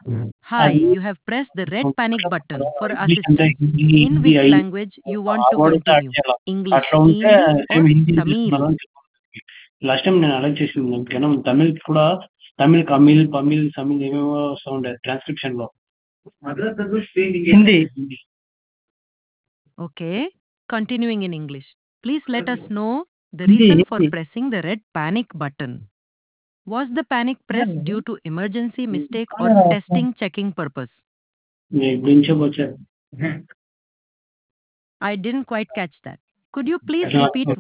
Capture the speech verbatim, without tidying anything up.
Hi, అది you have pressed the red panic button for English అంటే assistance. Hindi In Hindi which అయ్యి language you want ఆ to word add continue? చేయాల. English, అట్లా ఉంటే Hindi, or సేమ్ హిందీ తీసుకున్నారు Tamil? అని చెప్పాలి. లాస్ట్ టైం నేను అలా చేసింది. అందుకని తమిళ్‌కి కూడా తమిళ్ కమిల్, పమిల్, సమిల్ ఏవేవో వస్తా ఉండే ట్రాన్స్క్రిప్షన్‌లో. Hindi. Hindi. Okay. Continuing in English. Please let us know the Hindi. reason for Hindi. pressing the red panic button. Was the panic pressed due to emergency mistake or testing checking purpose? నేను గురించే వచ్చాను. I didn't quite catch that. Could you please అట్లా repeat